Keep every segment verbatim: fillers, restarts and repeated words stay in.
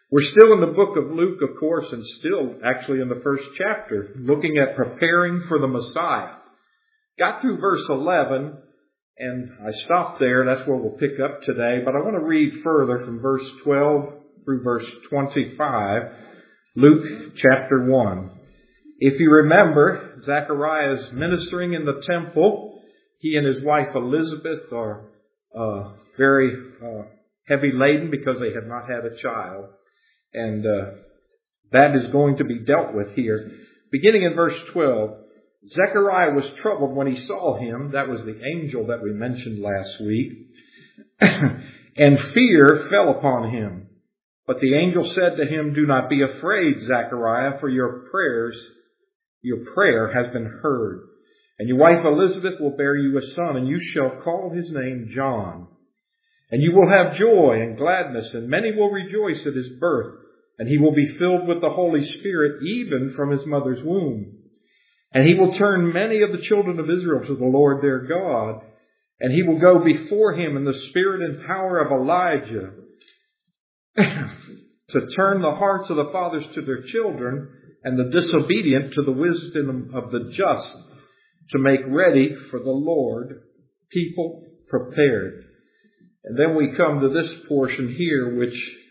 We're still in the book of Luke, of course, and still actually in the first chapter, looking at preparing for the Messiah. Got through verse eleven, and I stopped there. That's where we'll pick up today. But I want to read further from verse twelve through verse twenty-five, Luke chapter one. If you remember, Zechariah is ministering in the temple. He and his wife Elizabeth are uh, very uh, heavy laden because they have not had a child. And uh, that is going to be dealt with here. Beginning in verse twelve, Zechariah was troubled when he saw him. That was the angel that we mentioned last week. And fear fell upon him. But the angel said to him, "Do not be afraid, Zechariah, for your prayers, your prayer has been heard. And your wife Elizabeth will bear you a son, and you shall call his name John. And you will have joy and gladness, and many will rejoice at his birth. And he will be filled with the Holy Spirit, even from his mother's womb. And he will turn many of the children of Israel to the Lord their God. And he will go before him in the spirit and power of Elijah, to turn the hearts of the fathers to their children, and the disobedient to the wisdom of the just, to make ready for the Lord people prepared." And then we come to this portion here, which,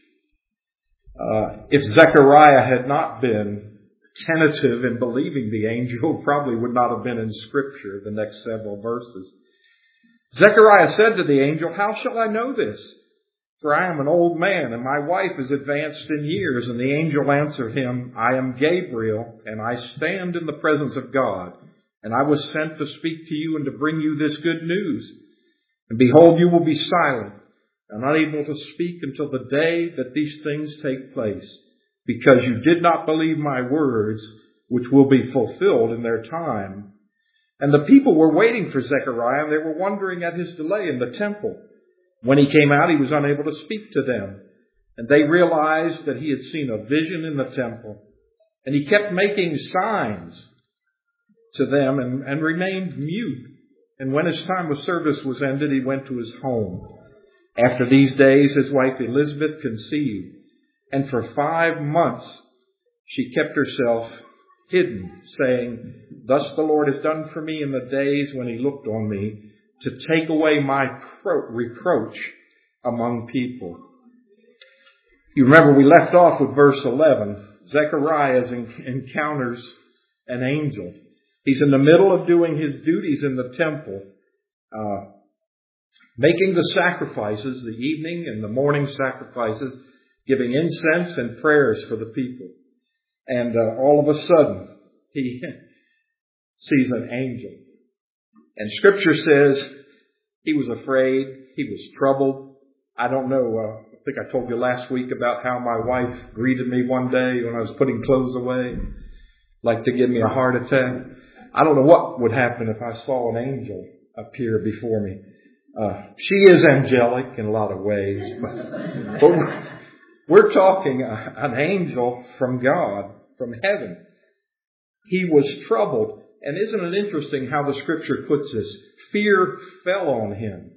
uh, if Zechariah had not been tentative in believing the angel, probably would not have been in Scripture, the next several verses. Zechariah said to the angel, "How shall I know this? For I am an old man, and my wife is advanced in years." And the angel answered him, "I am Gabriel, and I stand in the presence of God. And I was sent to speak to you and to bring you this good news. And behold, you will be silent and unable to speak until the day that these things take place, because you did not believe my words, which will be fulfilled in their time." And the people were waiting for Zechariah, and they were wondering at his delay in the temple. When he came out, he was unable to speak to them. And they realized that he had seen a vision in the temple. And he kept making signs to them and, and remained mute. And when his time of service was ended, he went to his home. After these days, his wife Elizabeth conceived. And for five months, she kept herself hidden, saying, "Thus the Lord has done for me in the days when he looked on me, to take away my pro- reproach among people." You remember we left off with verse eleven. Zechariah encounters an angel. He's in the middle of doing his duties in the temple, uh, making the sacrifices, the evening and the morning sacrifices, giving incense and prayers for the people. And uh, all of a sudden, he sees an angel. And Scripture says he was afraid, he was troubled. I don't know, uh, I think I told you last week about how my wife greeted me one day when I was putting clothes away, like to give me a heart attack. I don't know what would happen if I saw an angel appear before me. Uh, she is angelic in a lot of ways, but, but we're, we're talking a, an angel from God, from heaven. He was troubled. And isn't it interesting how the Scripture puts this? Fear fell on him.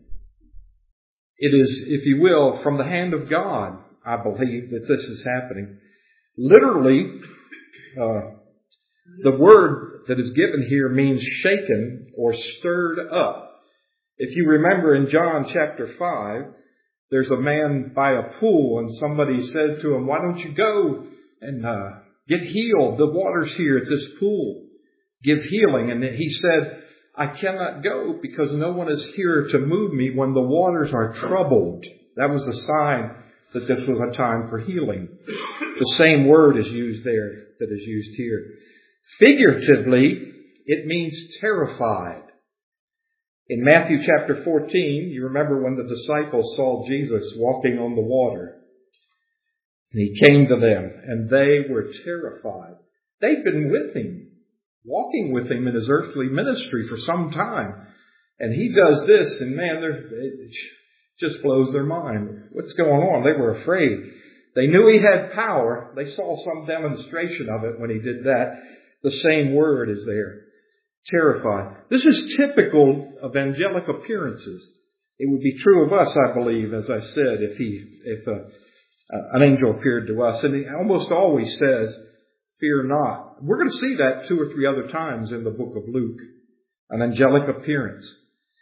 It is, if you will, from the hand of God, I believe, that this is happening. Literally, uh, the word that is given here means shaken or stirred up. If you remember in John chapter five, there's a man by a pool, and somebody said to him, "Why don't you go and uh, get healed? The water's here at this pool. Give healing." And he said, "I cannot go because no one is here to move me when the waters are troubled." That was a sign that this was a time for healing. The same word is used there that is used here. Figuratively, it means terrified. In Matthew chapter fourteen, you remember when the disciples saw Jesus walking on the water. And he came to them, and they were terrified. They'd been with him, walking with him in his earthly ministry for some time. And he does this, and man, it just blows their mind. What's going on? They were afraid. They knew he had power. They saw some demonstration of it when he did that. The same word is there. Terrified. This is typical of angelic appearances. It would be true of us, I believe, as I said, if he, if uh, uh, an angel appeared to us. And he almost always says, fear not. We're going to see that two or three other times in the book of Luke. An angelic appearance.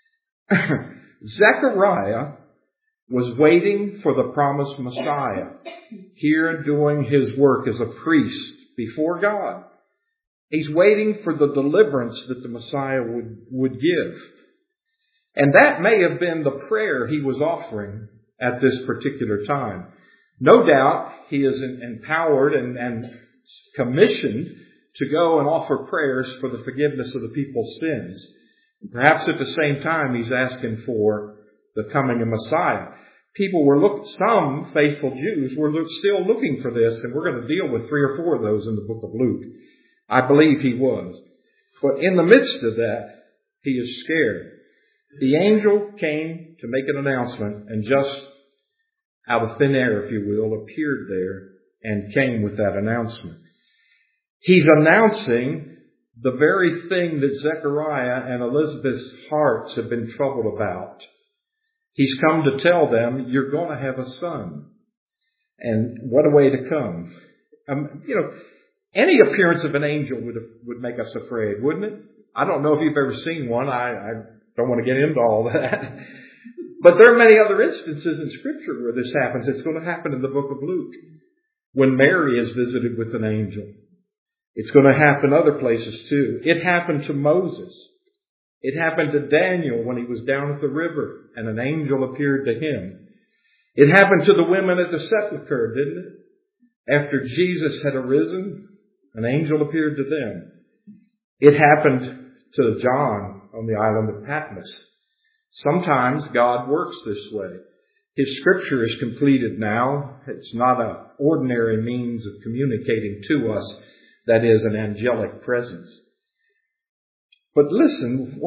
Zechariah was waiting for the promised Messiah, here doing his work as a priest before God. He's waiting for the deliverance that the Messiah would, would give. And that may have been the prayer he was offering at this particular time. No doubt he is empowered and, and commissioned to go and offer prayers for the forgiveness of the people's sins. Perhaps at the same time he's asking for the coming of Messiah. People were look, some faithful Jews were look, still looking for this, and we're going to deal with three or four of those in the book of Luke. I believe he was. But in the midst of that, he is scared. The angel came to make an announcement, and just out of thin air, if you will, appeared there and came with that announcement. He's announcing the very thing that Zechariah and Elizabeth's hearts have been troubled about. He's come to tell them, you're going to have a son. And what a way to come. Um, you know, any appearance of an angel would would make us afraid, wouldn't it? I don't know if you've ever seen one. I, I don't want to get into all that. But there are many other instances in Scripture where this happens. It's going to happen in the book of Luke, when Mary is visited with an angel. It's going to happen other places too. It happened to Moses. It happened to Daniel when he was down at the river and an angel appeared to him. It happened to the women at the sepulchre, didn't it? After Jesus had arisen, an angel appeared to them. It happened to John on the island of Patmos. Sometimes God works this way. His Scripture is completed now. It's not an ordinary means of communicating to us. That is an angelic presence. But listen,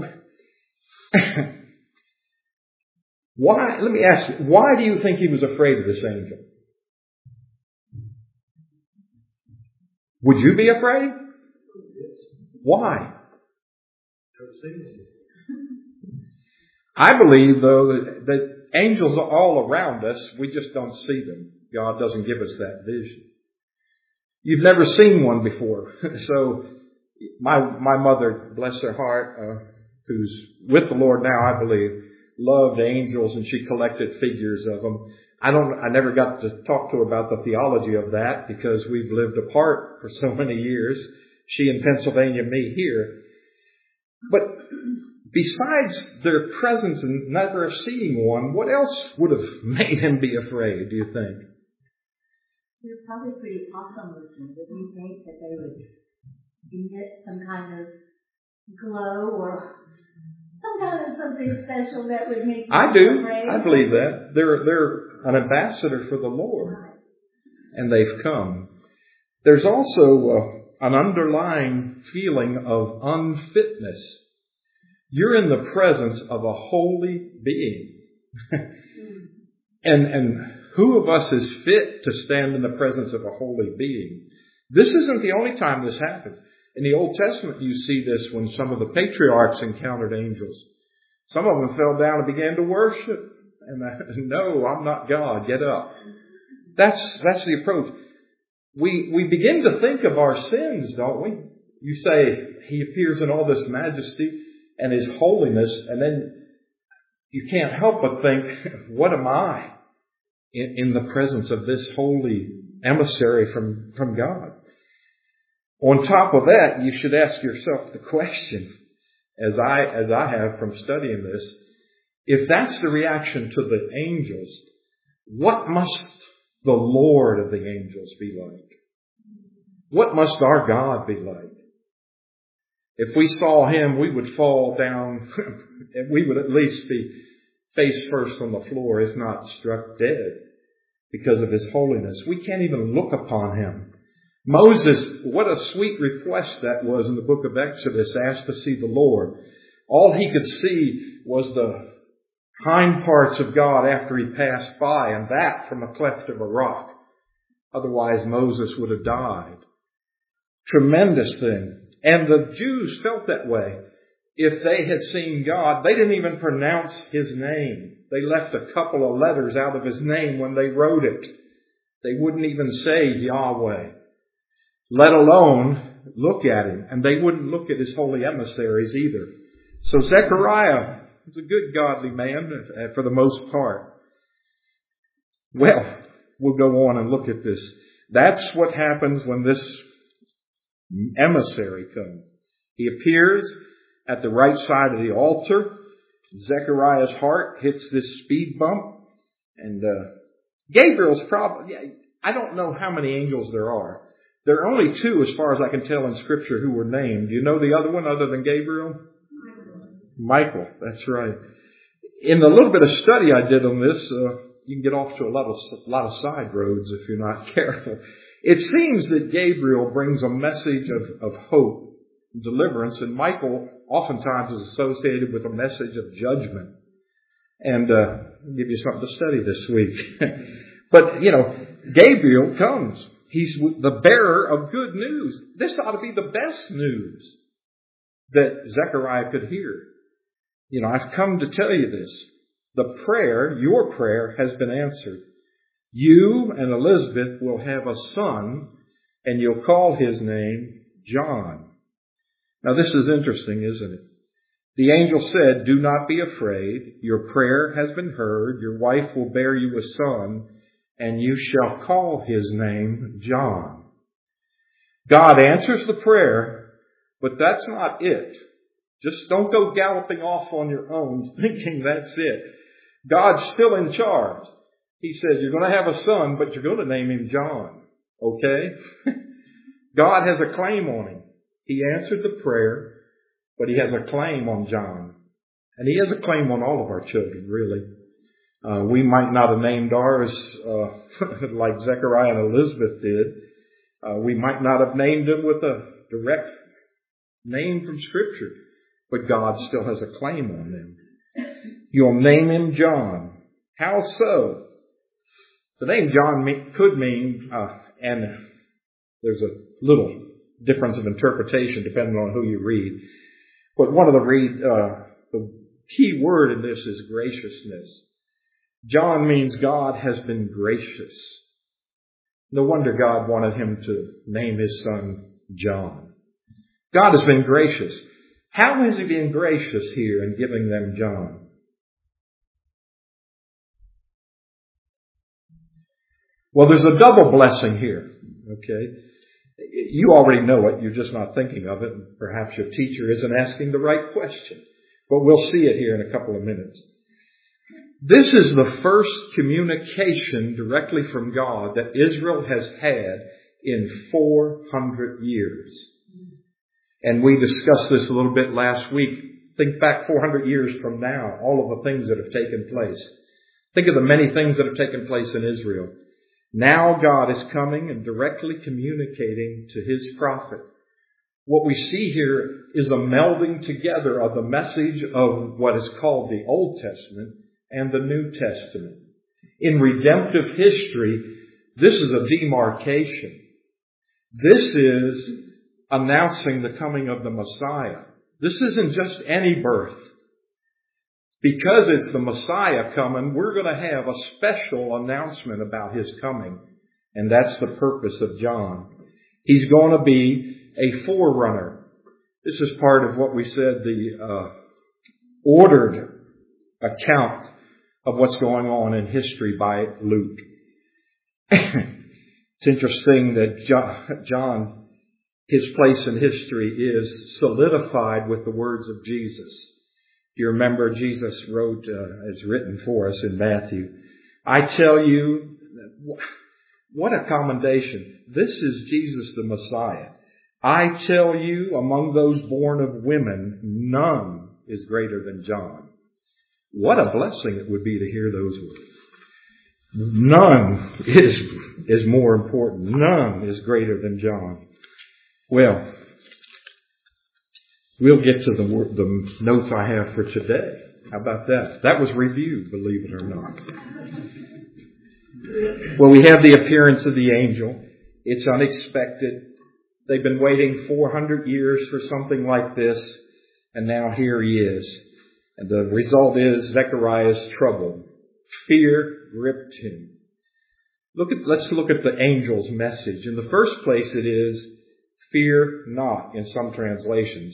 why, let me ask you, why do you think he was afraid of this angel? Would you be afraid? Why? I believe, though, that, that angels are all around us. We just don't see them. God doesn't give us that vision. You've never seen one before. So my my mother, bless her heart, uh, who's with the Lord now, I believe, loved angels, and she collected figures of them. I don't. I never got to talk to her about the theology of that because we've lived apart for so many years. She in Pennsylvania, me here. But besides their presence and never seeing one, what else would have made him be afraid, do you think? They're probably pretty awesome looking. Didn't you think that they would emit some kind of glow or some kind of something special that would make you I do. afraid? I believe that. They're, they're an ambassador for the Lord. Right. And they've come. There's also uh, an underlying feeling of unfitness. You're in the presence of a holy being. and, and, Who of us is fit to stand in the presence of a holy being? This isn't the only time this happens. In the Old Testament, you see this when some of the patriarchs encountered angels. Some of them fell down and began to worship. And uh, no, I'm not God. Get up. That's that's the approach. We we begin to think of our sins, don't we? You say he appears in all this majesty and his holiness, and then you can't help but think, what am I? In, in the presence of this holy emissary from, from God. On top of that, you should ask yourself the question, as I, as I have from studying this, if that's the reaction to the angels, what must the Lord of the angels be like? What must our God be like? If we saw him, we would fall down, we would at least be face first on the floor, if not struck dead, because of his holiness. We can't even look upon him. Moses, what a sweet request that was in the book of Exodus, asked to see the Lord. All he could see was the hind parts of God after he passed by, and that from a cleft of a rock. Otherwise, Moses would have died. Tremendous thing. And the Jews felt that way. If they had seen God, they didn't even pronounce his name. They left a couple of letters out of his name when they wrote it. They wouldn't even say Yahweh, let alone look at him. And they wouldn't look at his holy emissaries either. So Zechariah was a good godly man for the most part. Well, we'll go on and look at this. That's what happens when this emissary comes. He appears at the right side of the altar. Zechariah's heart hits this speed bump. And uh, Gabriel's probably, I don't know how many angels there are. There are only two, as far as I can tell in Scripture, who were named. Do you know the other one other than Gabriel? Michael, that's right. In the little bit of study I did on this, uh, you can get off to a lot of, a lot of side roads if you're not careful. It seems that Gabriel brings a message of, of hope, deliverance, and Michael oftentimes is associated with a message of judgment. And uh, I'll give you something to study this week. But, you know, Gabriel comes. He's the bearer of good news. This ought to be the best news that Zechariah could hear. You know, I've come to tell you this. The prayer, your prayer, has been answered. You and Elizabeth will have a son, and you'll call his name John. Now, this is interesting, isn't it? The angel said, do not be afraid. Your prayer has been heard. Your wife will bear you a son, and you shall call his name John. God answers the prayer, but that's not it. Just don't go galloping off on your own thinking that's it. God's still in charge. He says, you're going to have a son, but you're going to name him John. Okay? God has a claim on him. He answered the prayer, but he has a claim on John. And he has a claim on all of our children, really. Uh, we might not have named ours uh, like Zechariah and Elizabeth did. Uh, we might not have named them with a direct name from Scripture, but God still has a claim on them. You'll name him John. How so? The name John could mean, uh, and there's a little difference of interpretation depending on who you read, but one of the read, uh, the key word in this is graciousness. John means God has been gracious. No wonder God wanted him to name his son John. God has been gracious. How has he been gracious here in giving them John? Well, there's a double blessing here, okay? You already know it, you're just not thinking of it. Perhaps your teacher isn't asking the right question, but we'll see it here in a couple of minutes. This is the first communication directly from God that Israel has had in four hundred years. And we discussed this a little bit last week. Think back four hundred years from now, all of the things that have taken place. Think of the many things that have taken place in Israel. Now God is coming and directly communicating to his prophet. What we see here is a melding together of the message of what is called the Old Testament and the New Testament. In redemptive history, this is a demarcation. This is announcing the coming of the Messiah. This isn't just any birth. Because it's the Messiah coming, we're going to have a special announcement about his coming. And that's the purpose of John. He's going to be a forerunner. This is part of what we said, the uh, ordered account of what's going on in history by Luke. It's interesting that John, John, his place in history is solidified with the words of Jesus. You remember Jesus wrote, uh, as written for us in Matthew, I tell you, what a commendation. This is Jesus the Messiah. I tell you, among those born of women, none is greater than John. What a blessing it would be to hear those words. None is, is more important. None is greater than John. Well, we'll get to the, the notes I have for today. How about that? That was review, believe it or not. Well, we have the appearance of the angel. It's unexpected. They've been waiting four hundred years for something like this, and now here he is. And the result is Zechariah is troubled. Fear gripped him. Look at, let's look at the angel's message. In the first place, it is, fear not, in some translations.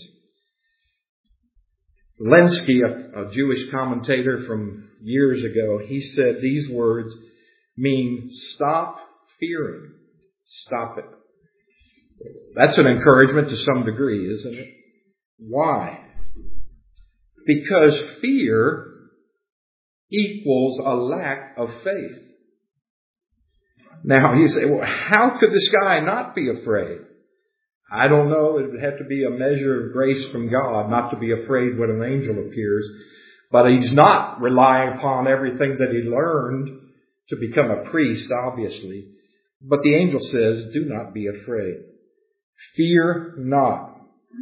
Lenski, a, a Jewish commentator from years ago, he said these words mean stop fearing. Stop it. That's an encouragement to some degree, isn't it? Why? Because fear equals a lack of faith. Now, you say, well, how could this guy not be afraid? I don't know. It would have to be a measure of grace from God not to be afraid when an angel appears. But he's not relying upon everything that he learned to become a priest, obviously. But the angel says, do not be afraid. Fear not.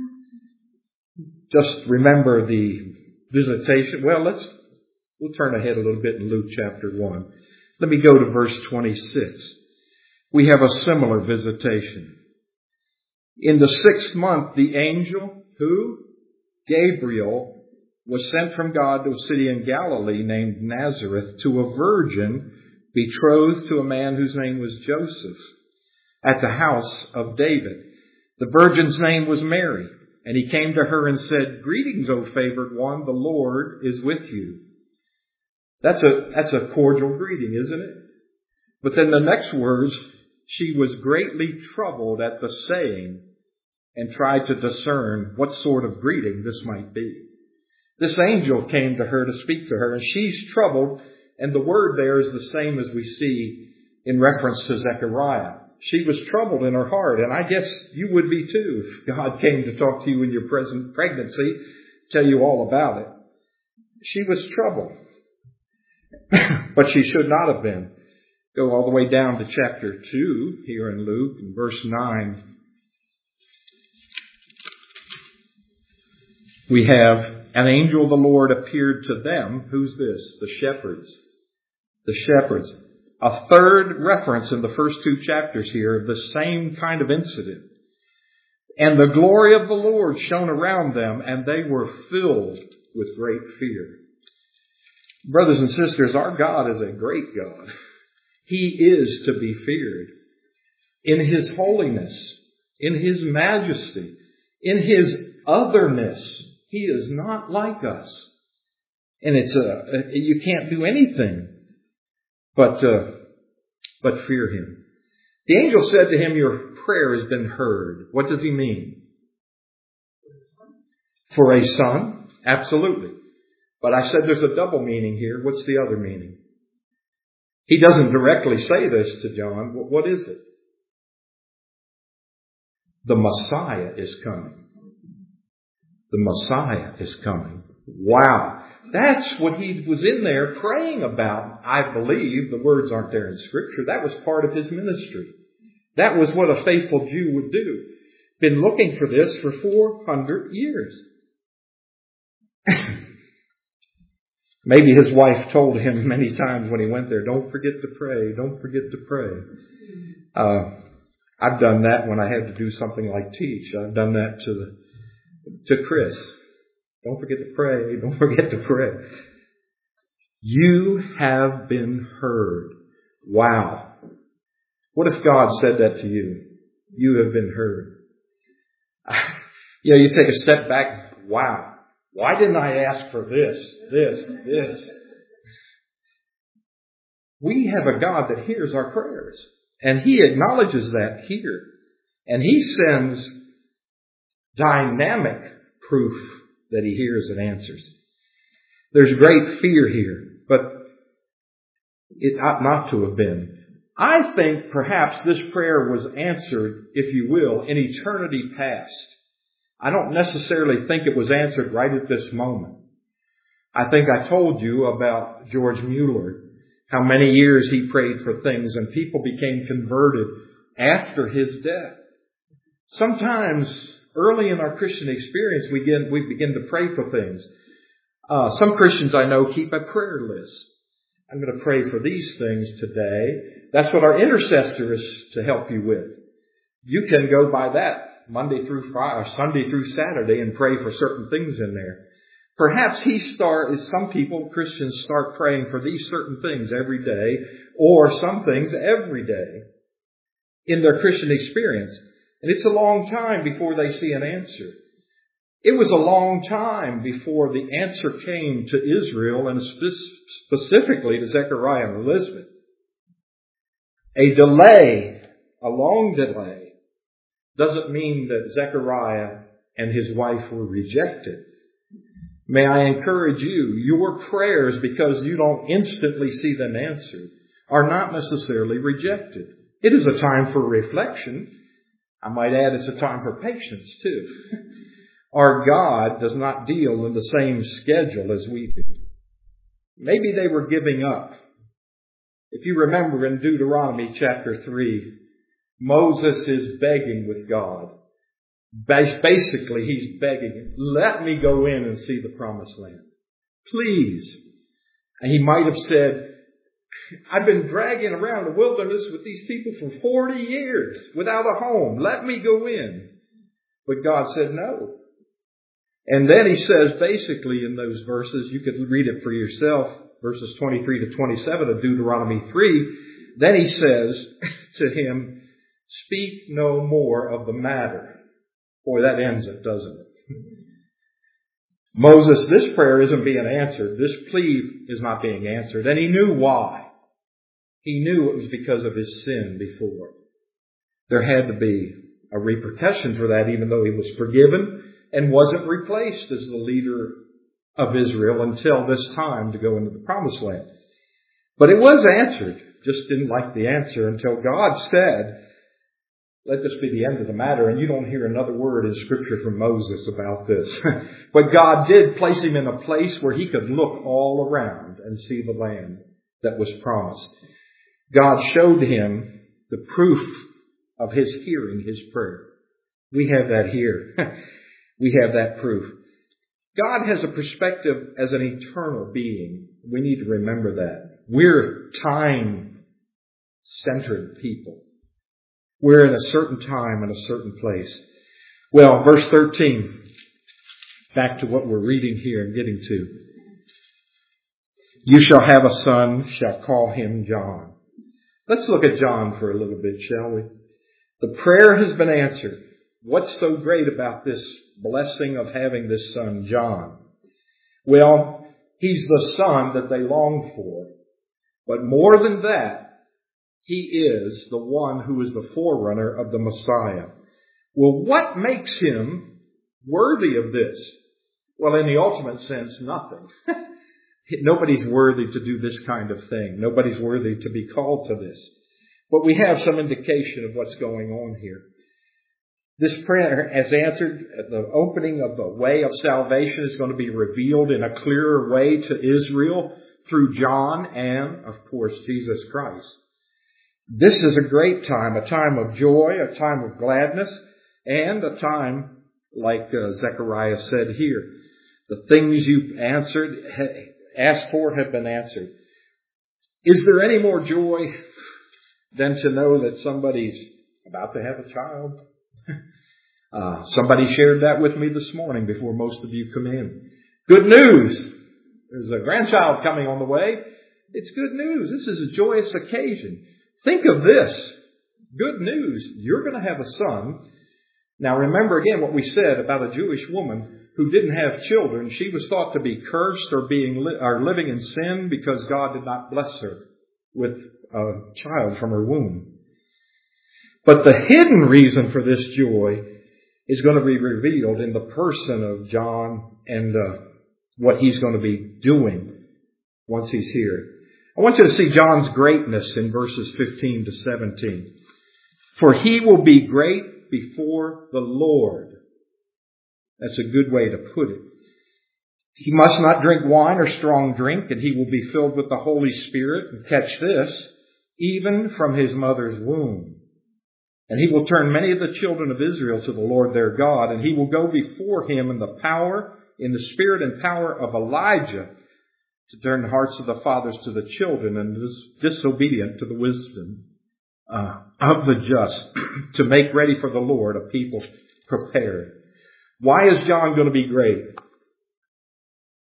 Just remember the visitation. Well, let's, we'll turn ahead a little bit in Luke chapter one. Let me go to verse twenty-six. We have a similar visitation. In the sixth month, the angel, who? Gabriel, was sent from God to a city in Galilee named Nazareth to a virgin betrothed to a man whose name was Joseph, at the house of David. The virgin's name was Mary, and he came to her and said, "Greetings, O favored one, the Lord is with you." That's a, that's a cordial greeting, isn't it? But then the next words, she was greatly troubled at the saying and tried to discern what sort of greeting this might be. This angel came to her to speak to her, and she's troubled, and the word there is the same as we see in reference to Zechariah. She was troubled in her heart, and I guess you would be too if God came to talk to you in your present pregnancy, tell you all about it. She was troubled, but she should not have been. Go all the way down to chapter two here in Luke, in verse nine. We have, an angel of the Lord appeared to them. Who's this? The shepherds. The shepherds. A third reference in the first two chapters here of the same kind of incident. And the glory of the Lord shone around them, and they were filled with great fear. Brothers and sisters, our God is a great God. He is to be feared. In His holiness, in His majesty, in His otherness, He is not like us. And it's a, you can't do anything but, uh, but fear Him. The angel said to him, "Your prayer has been heard." What does he mean? For a son? Absolutely. But I said there's a double meaning here. What's the other meaning? He doesn't directly say this to John. What is it? The Messiah is coming. The Messiah is coming. Wow. That's what he was in there praying about. I believe the words aren't there in Scripture. That was part of his ministry. That was what a faithful Jew would do. Been looking for this for four hundred years. Maybe his wife told him many times when he went there, "Don't forget to pray. Don't forget to pray." Uh, I've done that when I had to do something like teach. I've done that to the, to Chris. Don't forget to pray. Don't forget to pray. You have been heard. Wow. What if God said that to you? You have been heard. You know, you take a step back. Wow. Why didn't I ask for this, this, this? We have a God that hears our prayers. And He acknowledges that here. And He sends dynamic proof that He hears and answers. There's great fear here, but it ought not to have been. I think perhaps this prayer was answered, if you will, in eternity past. I don't necessarily think it was answered right at this moment. I think I told you about George Mueller, how many years he prayed for things and people became converted after his death. Sometimes early in our Christian experience, we begin, we begin to pray for things. Uh, some Christians I know keep a prayer list. I'm going to pray for these things today. That's what our intercessor is to help you with. You can go by that Monday through Friday, or Sunday through Saturday, and pray for certain things in there. Perhaps he start, as some people, Christians, start praying for these certain things every day, or some things every day in their Christian experience. And it's a long time before they see an answer. It was a long time before the answer came to Israel, and specifically to Zechariah and Elizabeth. A delay, a long delay, doesn't mean that Zechariah and his wife were rejected. May I encourage you, your prayers, because you don't instantly see them answered, are not necessarily rejected. It is a time for reflection. I might add it's a time for patience too. Our God does not deal in the same schedule as we do. Maybe they were giving up. If you remember in Deuteronomy chapter three, Moses is begging with God. Basically, he's begging him, let me go in and see the promised land. Please. And he might have said, I've been dragging around the wilderness with these people for forty years without a home. Let me go in. But God said no. And then he says basically in those verses, you could read it for yourself, verses twenty-three to twenty-seven of Deuteronomy three. Then he says to him, speak no more of the matter. Boy, that ends it, doesn't it? Moses, this prayer isn't being answered. This plea is not being answered. And he knew why. He knew it was because of his sin before. There had to be a repercussion for that, even though he was forgiven and wasn't replaced as the leader of Israel until this time to go into the promised land. But it was answered. Just didn't like the answer until God said, let this be the end of the matter. And you don't hear another word in Scripture from Moses about this. But God did place him in a place where he could look all around and see the land that was promised. God showed him the proof of his hearing his prayer. We have that here. We have that proof. God has a perspective as an eternal being. We need to remember that. We're time-centered people. We're in a certain time and a certain place. Well, verse thirteen, back to what we're reading here and getting to. You shall have a son, shall call him John. Let's look at John for a little bit, shall we? The prayer has been answered. What's so great about this blessing of having this son, John? Well, he's the son that they longed for. But more than that, he is the one who is the forerunner of the Messiah. Well, what makes him worthy of this? Well, in the ultimate sense, nothing. Nobody's worthy to do this kind of thing. Nobody's worthy to be called to this. But we have some indication of what's going on here. This prayer, as answered at the opening of the way of salvation, is going to be revealed in a clearer way to Israel through John and, of course, Jesus Christ. This is a great time, a time of joy, a time of gladness, and a time, like uh, Zechariah said here, the things you've answered, asked for have been answered. Is there any more joy than to know that somebody's about to have a child? uh, somebody shared that with me this morning before most of you come in. Good news! There's a grandchild coming on the way. It's good news. This is a joyous occasion. Think of this. Good news. You're going to have a son. Now remember again what we said about a Jewish woman who didn't have children. She was thought to be cursed or being li- or living in sin because God did not bless her with a child from her womb. But the hidden reason for this joy is going to be revealed in the person of John and uh, what he's going to be doing once he's here. I want you to see John's greatness in verses fifteen to seventeen. For he will be great before the Lord. That's a good way to put it. He must not drink wine or strong drink, and he will be filled with the Holy Spirit. And catch this, even from his mother's womb. And he will turn many of the children of Israel to the Lord their God, and he will go before him in the power, in the spirit and power of Elijah, to turn the hearts of the fathers to the children and the disobedient to the wisdom uh, of the just, to make ready for the Lord a people prepared. Why is John going to be great?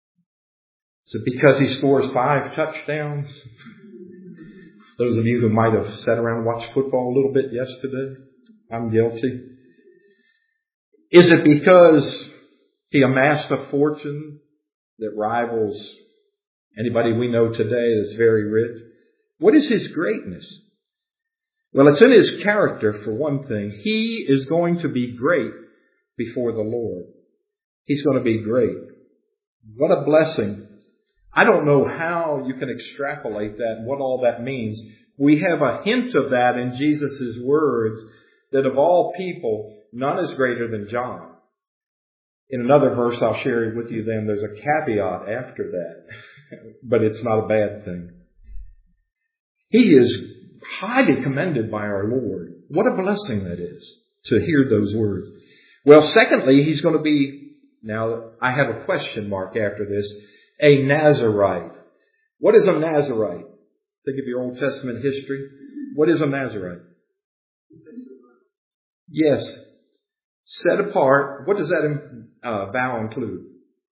Is it because he scores five touchdowns? Those of you who might have sat around and watched football a little bit yesterday, I'm guilty. Is it because he amassed a fortune that rivals anybody we know today that's very rich? What is his greatness? Well, it's in his character, for one thing. He is going to be great before the Lord. He's going to be great. What a blessing. I don't know how you can extrapolate that and what all that means. We have a hint of that in Jesus' words, that of all people, none is greater than John. In another verse I'll share it with you then, there's a caveat after that, but it's not a bad thing. He is highly commended by our Lord. What a blessing that is to hear those words. Well, secondly, he's going to be, now I have a question mark after this, a Nazarite. What is a Nazarite? Think of your Old Testament history. What is a Nazarite? Yes. Set apart. What does that uh, vow include?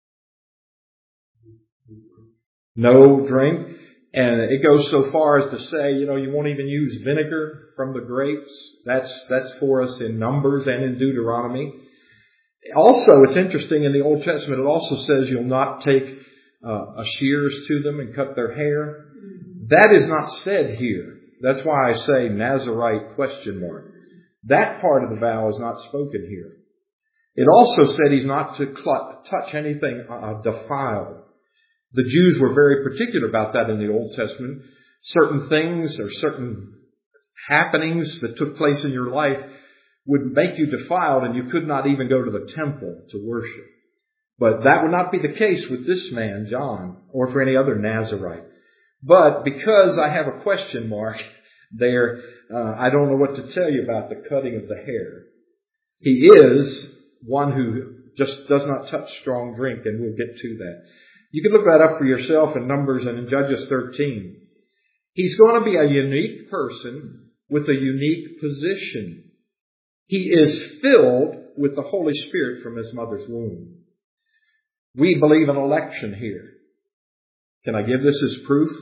No drink. And it goes so far as to say, you know, you won't even use vinegar from the grapes. That's, that's for us in Numbers and in Deuteronomy. Also, it's interesting in the Old Testament, it also says you'll not take uh, shears to them and cut their hair. That is not said here. That's why I say Nazarite question mark. That part of the vow is not spoken here. It also said he's not to cl- touch anything uh, defiled. The Jews were very particular about that in the Old Testament. Certain things or certain happenings that took place in your life would make you defiled, and you could not even go to the temple to worship. But that would not be the case with this man, John, or for any other Nazarite. But because I have a question mark there, uh, I don't know what to tell you about the cutting of the hair. He is one who just does not touch strong drink, and we'll get to that. You can look that up for yourself in Numbers and in Judges thirteen. He's going to be a unique person with a unique position. He is filled with the Holy Spirit from his mother's womb. We believe in election here. Can I give this as proof?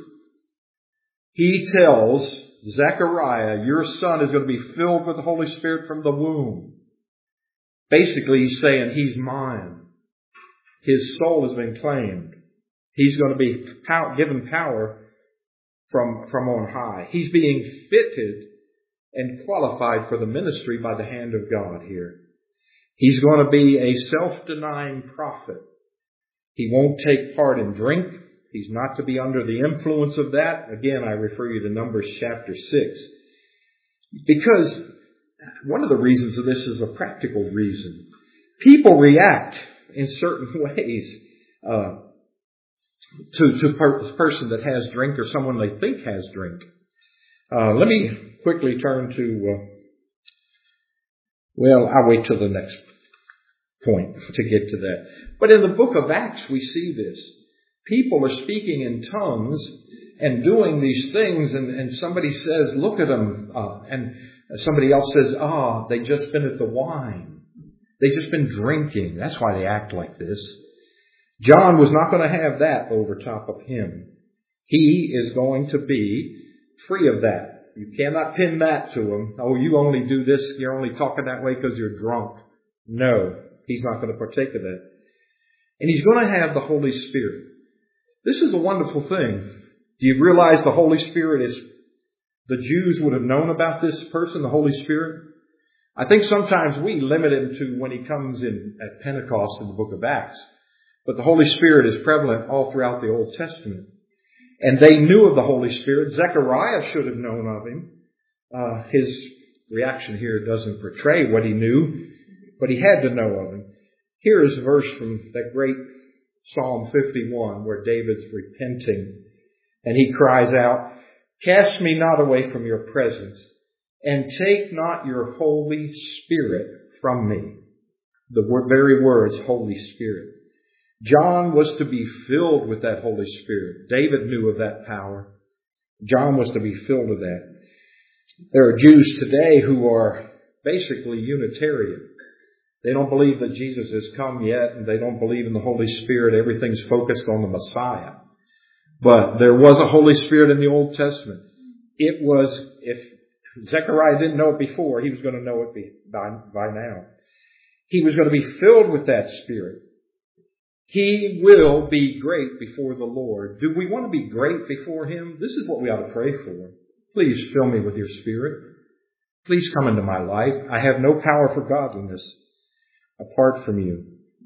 He tells Zechariah, your son is going to be filled with the Holy Spirit from the womb. Basically, he's saying, he's mine. His soul has been claimed. He's going to be given power from, from on high. He's being fitted and qualified for the ministry by the hand of God here. He's going to be a self-denying prophet. He won't take part in drink. He's not to be under the influence of that. Again, I refer you to Numbers chapter six. Because one of the reasons of this is a practical reason. People react in certain ways uh, to, to a person that has drink or someone they think has drink. Uh, let me quickly turn to, uh, well, I'll wait till the next point to get to that. But in the book of Acts, we see this. People are speaking in tongues and doing these things, and, and somebody says, look at them. Uh, and somebody else says, ah, oh, they just been at the wine. They've just been drinking. That's why they act like this. John was not going to have that over top of him. He is going to be free of that. You cannot pin that to him. Oh, you only do this. You're only talking that way because you're drunk. No, he's not going to partake of that. And he's going to have the Holy Spirit. This is a wonderful thing. Do you realize the Holy Spirit is, the Jews would have known about this person, the Holy Spirit? I think sometimes we limit him to when he comes in at Pentecost in the book of Acts. But the Holy Spirit is prevalent all throughout the Old Testament. And they knew of the Holy Spirit. Zechariah should have known of him. Uh, his reaction here doesn't portray what he knew, but he had to know of him. Here is a verse from that great Psalm fifty-one where David's repenting. And he cries out, cast me not away from your presence, and take not your Holy Spirit from me. The very words, Holy Spirit. John was to be filled with that Holy Spirit. David knew of that power. John was to be filled with that. There are Jews today who are basically Unitarian. They don't believe that Jesus has come yet, and they don't believe in the Holy Spirit. Everything's focused on the Messiah. But there was a Holy Spirit in the Old Testament. It was, if Zechariah didn't know it before, he was going to know it by, by now. He was going to be filled with that Spirit. He will be great before the Lord. Do we want to be great before Him? This is what we ought to pray for. Please fill me with your Spirit. Please come into my life. I have no power for godliness apart from you.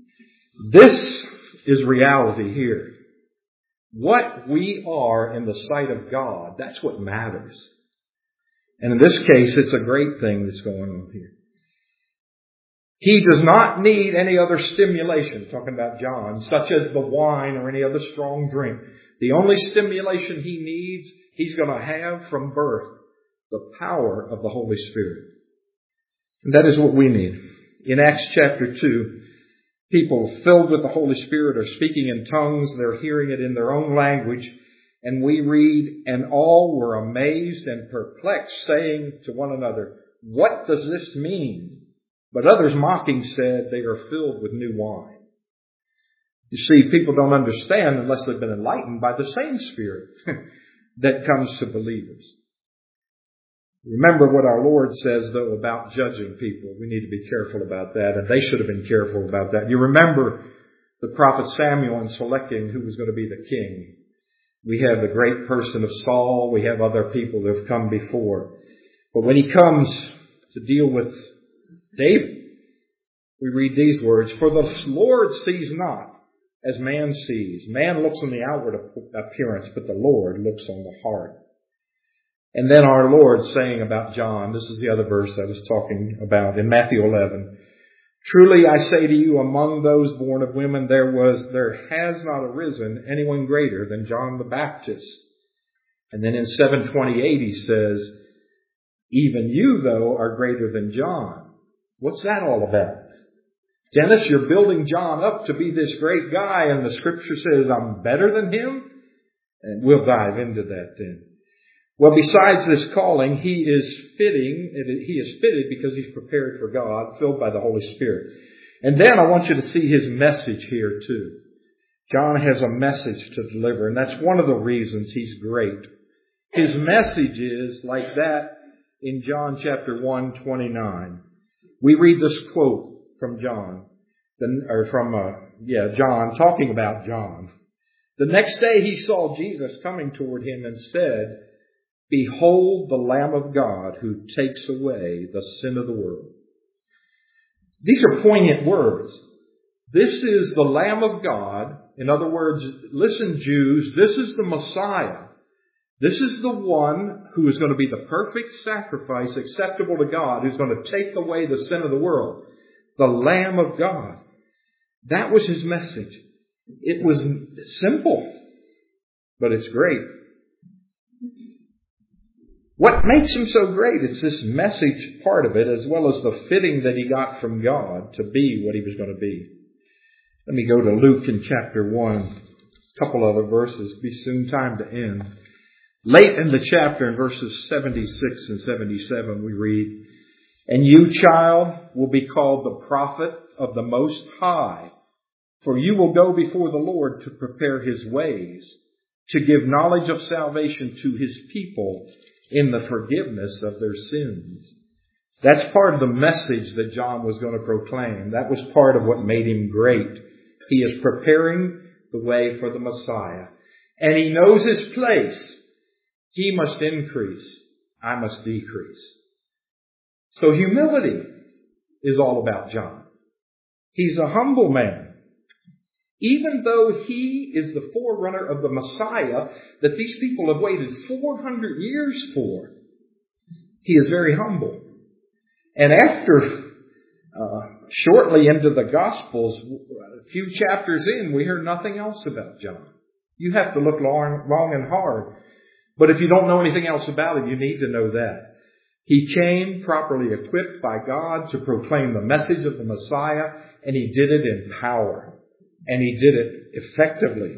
This is reality here. What we are in the sight of God, that's what matters. And in this case, it's a great thing that's going on here. He does not need any other stimulation, talking about John, such as the wine or any other strong drink. The only stimulation he needs, he's going to have from birth, the power of the Holy Spirit. And that is what we need. In Acts chapter two, people filled with the Holy Spirit are speaking in tongues. They're hearing it in their own language. And we read, and all were amazed and perplexed, saying to one another, what does this mean? But others mocking said, they are filled with new wine. You see, people don't understand unless they've been enlightened by the same Spirit that comes to believers. Remember what our Lord says, though, about judging people. We need to be careful about that, and they should have been careful about that. You remember the prophet Samuel in selecting who was going to be the king. We have the great person of Saul. We have other people that have come before. But when he comes to deal with David, we read these words, for the Lord sees not as man sees. Man looks on the outward appearance, but the Lord looks on the heart. And then our Lord saying about John, this is the other verse I was talking about in Matthew eleven. Truly I say to you, among those born of women, there was, there has not arisen anyone greater than John the Baptist. And then in seven twenty-eight he says, even you, though, are greater than John. What's that all about? Dennis, you're building John up to be this great guy, and the Scripture says I'm better than him? And we'll dive into that then. Well, besides this calling, he is fitting, he is fitted because he's prepared for God, filled by the Holy Spirit. And then I want you to see his message here too. John has a message to deliver, and that's one of the reasons he's great. His message is like that in John chapter one, twenty-nine. We read this quote from John, or from, uh, yeah, John, talking about John. The next day he saw Jesus coming toward him and said, behold the Lamb of God who takes away the sin of the world. These are poignant words. This is the Lamb of God. In other words, listen, Jews, this is the Messiah. This is the one who is going to be the perfect sacrifice acceptable to God, who's going to take away the sin of the world. The Lamb of God. That was his message. It was simple, but it's great. What makes him so great is this message part of it, as well as the fitting that he got from God to be what he was going to be. Let me go to Luke in chapter one. A couple other verses. It'll be soon time to end. Late in the chapter, in verses seventy-six and seventy-seven, we read, and you, child, will be called the prophet of the Most High, for you will go before the Lord to prepare his ways, to give knowledge of salvation to his people in the forgiveness of their sins. That's part of the message that John was going to proclaim. That was part of what made him great. He is preparing the way for the Messiah. And he knows his place. He must increase. I must decrease. So humility is all about John. He's a humble man. Even though he is the forerunner of the Messiah that these people have waited four hundred years for, he is very humble. And after, uh, shortly into the Gospels, a few chapters in, we hear nothing else about John. You have to look long, long and hard. But if you don't know anything else about him, you need to know that. He came properly equipped by God to proclaim the message of the Messiah, and he did it in power. And he did it effectively.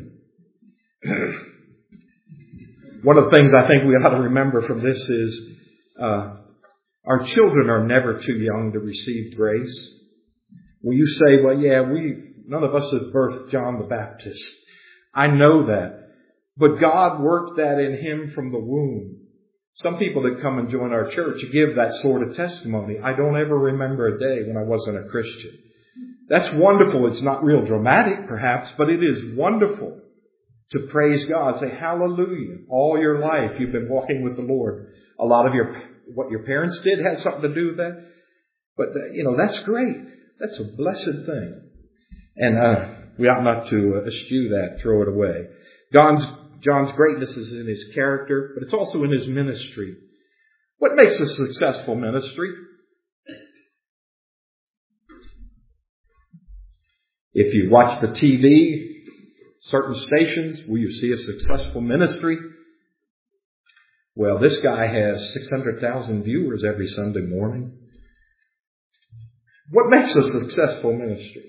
One of the things I think we ought to remember from this is uh, our children are never too young to receive grace. Well, you say, well, yeah, we none of us have birthed John the Baptist. I know that. But God worked that in him from the womb. Some people that come and join our church give that sort of testimony. I don't ever remember a day when I wasn't a Christian. That's wonderful. It's not real dramatic, perhaps, but it is wonderful to praise God. Say, hallelujah. All your life you've been walking with the Lord. A lot of your what your parents did had something to do with that. But, uh, you know, that's great. That's a blessed thing. And uh, we ought not to uh, eschew that, throw it away. God's, John's greatness is in his character, but it's also in his ministry. What makes a successful ministry? If you watch the T V, certain stations, will you see a successful ministry? Well, this guy has six hundred thousand viewers every Sunday morning. What makes a successful ministry?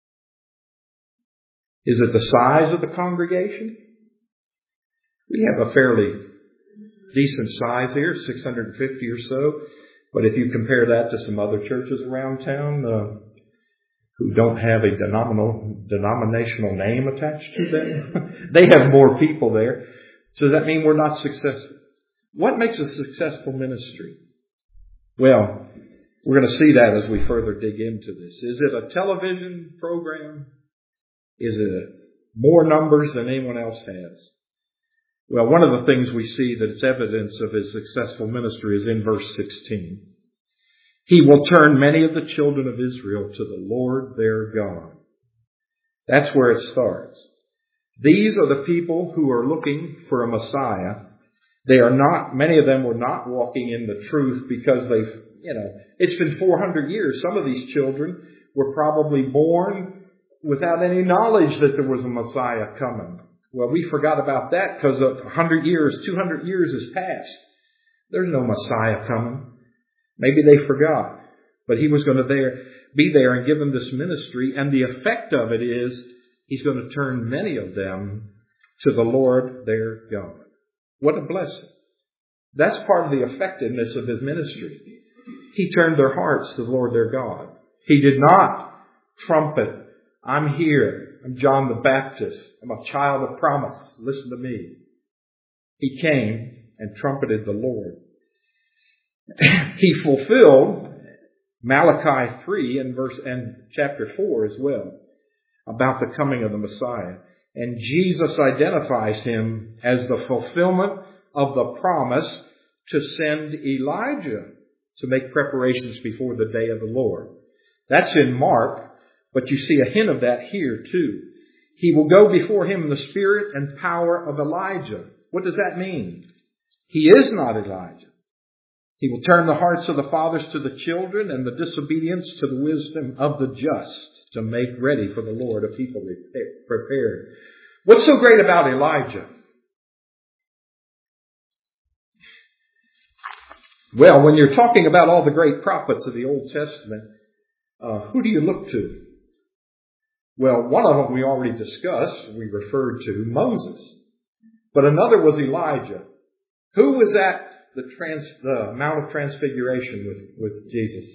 Is it the size of the congregation? We have a fairly decent size here, six hundred fifty or so. But if you compare that to some other churches around town uh, who don't have a denominational, denominational name attached to them, they have more people there. So does that mean we're not successful? What makes a successful ministry? Well, we're going to see that as we further dig into this. Is it a television program? Is it more numbers than anyone else has? Well, one of the things we see that it's evidence of his successful ministry is in verse sixteen. He will turn many of the children of Israel to the Lord their God. That's where it starts. These are the people who are looking for a Messiah. They are not, many of them were not walking in the truth because they've, you know, it's been four hundred years. Some of these children were probably born without any knowledge that there was a Messiah coming. Well, we forgot about that because a hundred years, two hundred years has passed. There's no Messiah coming. Maybe they forgot. But he was going to there, be there and give them this ministry. And the effect of it is he's going to turn many of them to the Lord their God. What a blessing. That's part of the effectiveness of his ministry. He turned their hearts to the Lord their God. He did not trumpet, I'm here. I'm John the Baptist. I'm a child of promise. Listen to me. He came and trumpeted the Lord. He fulfilled Malachi three and verse and chapter four as well about the coming of the Messiah. And Jesus identifies him as the fulfillment of the promise to send Elijah to make preparations before the day of the Lord. That's in Mark, but you see a hint of that here too. He will go before him in the spirit and power of Elijah. What does that mean? He is not Elijah. He will turn the hearts of the fathers to the children and the disobedience to the wisdom of the just, to make ready for the Lord a people prepared. What's so great about Elijah? Well, when you're talking about all the great prophets of the Old Testament, uh, who do you look to? Well, one of them we already discussed, we referred to, Moses. But another was Elijah. Who was at the, trans, the Mount of Transfiguration with, with Jesus?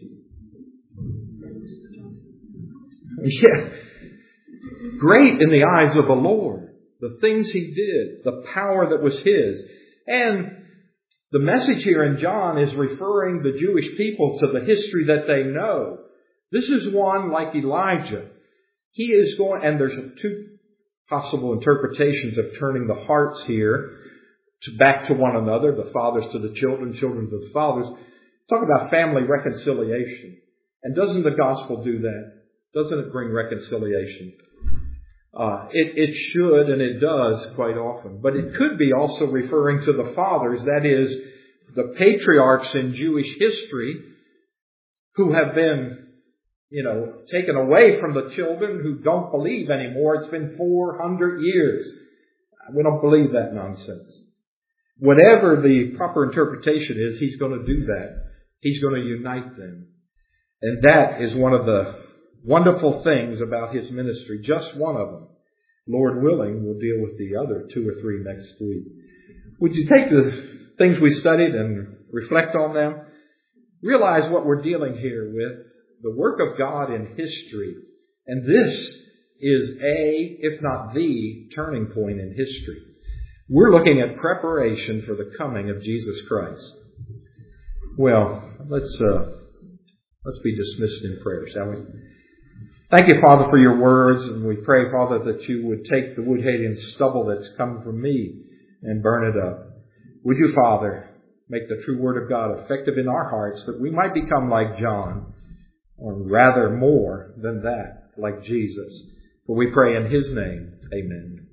Yeah. Great in the eyes of the Lord. The things he did. The power that was his. And the message here in John is referring the Jewish people to the history that they know. This is one like Elijah. He is going, and there's two possible interpretations of turning the hearts here to back to one another, the fathers to the children, children to the fathers. Talk about family reconciliation. And doesn't the gospel do that? Doesn't it bring reconciliation? Uh, it, it should, and it does quite often. But it could be also referring to the fathers, that is, the patriarchs in Jewish history who have been, you know, taken away from the children who don't believe anymore. It's been four hundred years. We don't believe that nonsense. Whatever the proper interpretation is, he's going to do that. He's going to unite them. And that is one of the wonderful things about his ministry. Just one of them. Lord willing, we'll deal with the other two or three next week. Would you take the things we studied and reflect on them? Realize what we're dealing here with. The work of God in history. And this is a, if not the, turning point in history. We're looking at preparation for the coming of Jesus Christ. Well, let's uh, let's be dismissed in prayer, shall we? Thank you, Father, for your words, and we pray, Father, that you would take the wood-hating stubble that's come from me and burn it up. Would you, Father, make the true word of God effective in our hearts, that we might become like John, or rather more than that, like Jesus. For we pray in his name, amen.